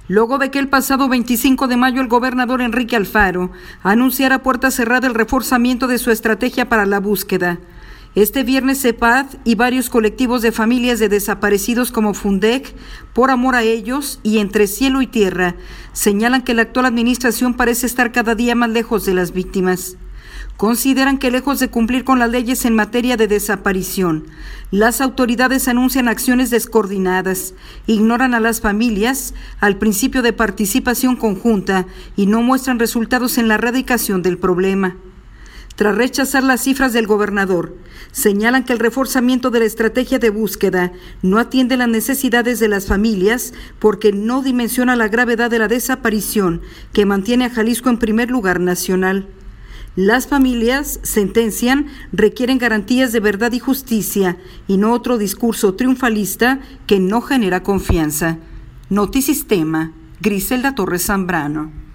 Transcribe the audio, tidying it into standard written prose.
luego de que el pasado 25 de mayo el gobernador Enrique Alfaro anunciara a puerta cerrada el reforzamiento de su estrategia para la búsqueda. Este viernes CEPAD y varios colectivos de familias de desaparecidos como Fundec, Por Amor a Ellos y Entre Cielo y Tierra señalan que la actual administración parece estar cada día más lejos de las víctimas. Consideran que lejos de cumplir con las leyes en materia de desaparición, las autoridades anuncian acciones descoordinadas, ignoran a las familias al principio de participación conjunta y no muestran resultados en la erradicación del problema. Tras rechazar las cifras del gobernador, señalan que el reforzamiento de la estrategia de búsqueda no atiende las necesidades de las familias porque no dimensiona la gravedad de la desaparición que mantiene a Jalisco en primer lugar nacional. Las familias, sentencian, requieren garantías de verdad y justicia y no otro discurso triunfalista que no genera confianza. Notisistema, Griselda Torres Zambrano.